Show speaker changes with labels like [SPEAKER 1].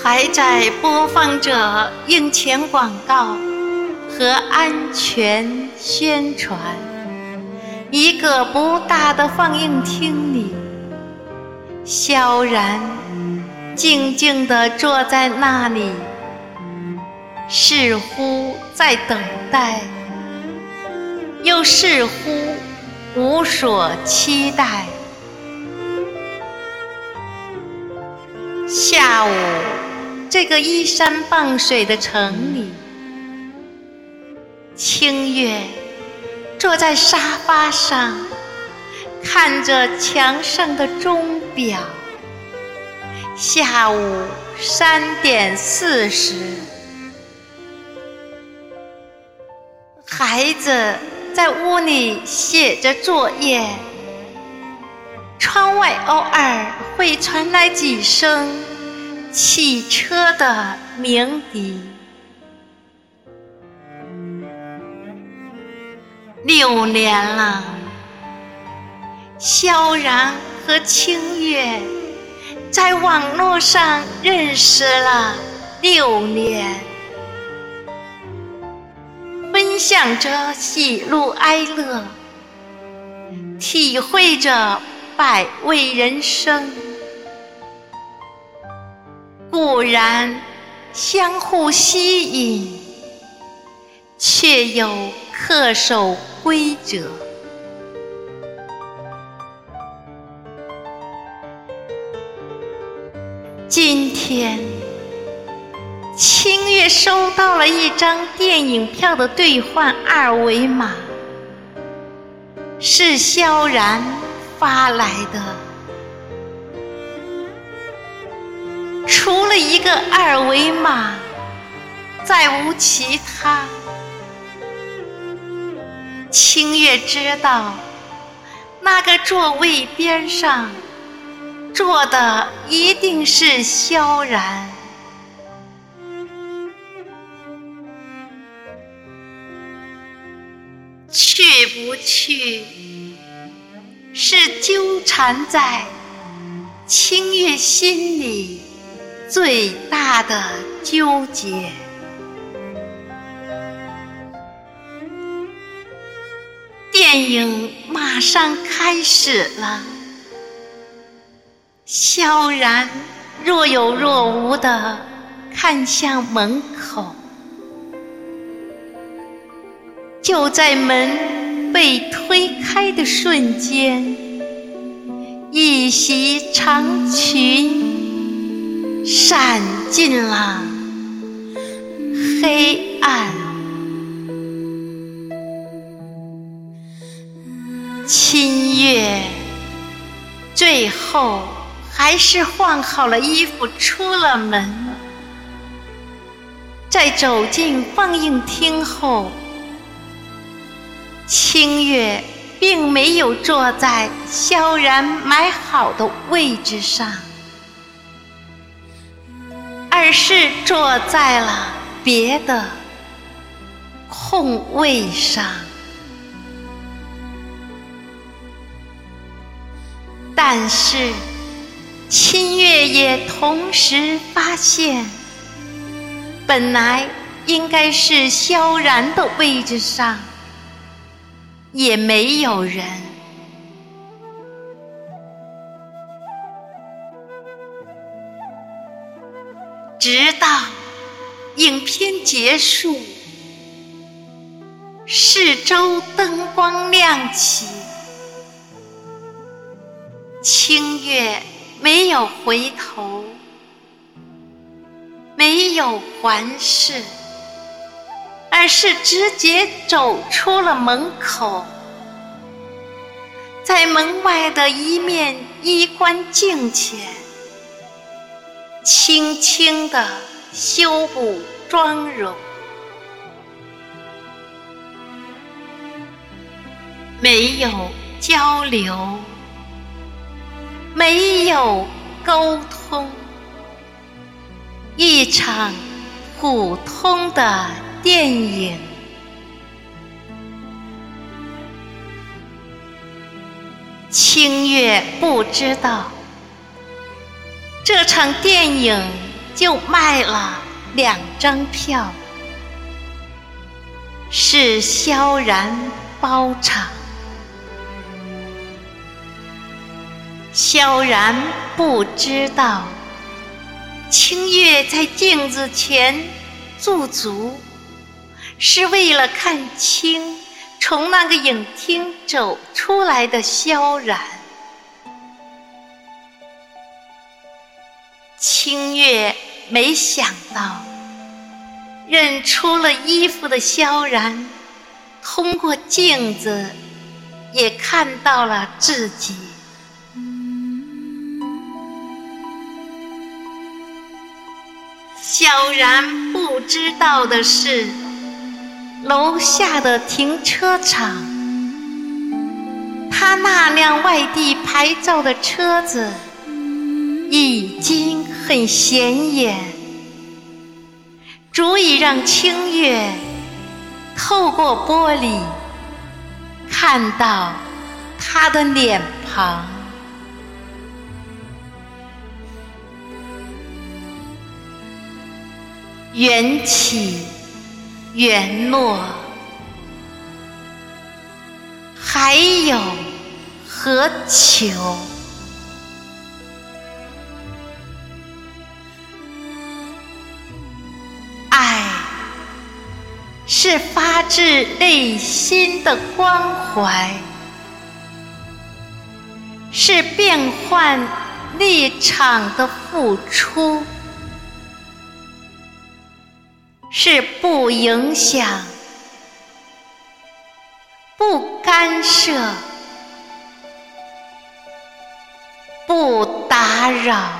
[SPEAKER 1] 还在播放着硬钱广告和安全宣传。一个不大的放映厅里，萧然静静地坐在那里，似乎在等待，又似乎无所期待。下午，这个依山傍水的城里，清月坐在沙发上，看着墙上的钟表，下午3点40。孩子在屋里写着作业，窗外偶尔会传来几声汽车的鸣笛。6年了，萧然和清月在网络上认识了6年，分享着喜怒哀乐，体会着百味人生。固然相互吸引，却又恪守规则。今天，清月收到了一张电影票的兑换二维码，是萧然发来的。除了一个二维码，再无其他。清月知道，那个座位边上坐的一定是萧然。去不去，是纠缠在清月心里最大的纠结。电影马上开始了，萧然若有若无地看向门口。就在门被推开的瞬间，一袭长裙闪进了黑暗。清月最后还是换好了衣服出了门。在走进放映厅后，清月并没有坐在萧然买好的位置上，而是坐在了别的空位上。但是清月也同时发现，本来应该是萧然的位置上也没有人。直到影片结束，四周灯光亮起，清月没有回头，没有环视，而是直接走出了门口，在门外的一面衣冠镜前，轻轻地修补妆容。没有交流，没有沟通，一场普通的电影。清月不知道，这场电影就卖了2张票，是萧然包场。萧然不知道，清月在镜子前驻足，是为了看清从那个影厅走出来的萧然。清月没想到，认出了衣服的萧然，通过镜子也看到了自己。萧然不知道的是，楼下的停车场，他那辆外地牌照的车子已经很显眼，足以让清月透过玻璃看到他的脸庞。缘起缘落，还有何求？爱是发自内心的关怀，是变换立场的付出，是不影响、不干涉、不打扰。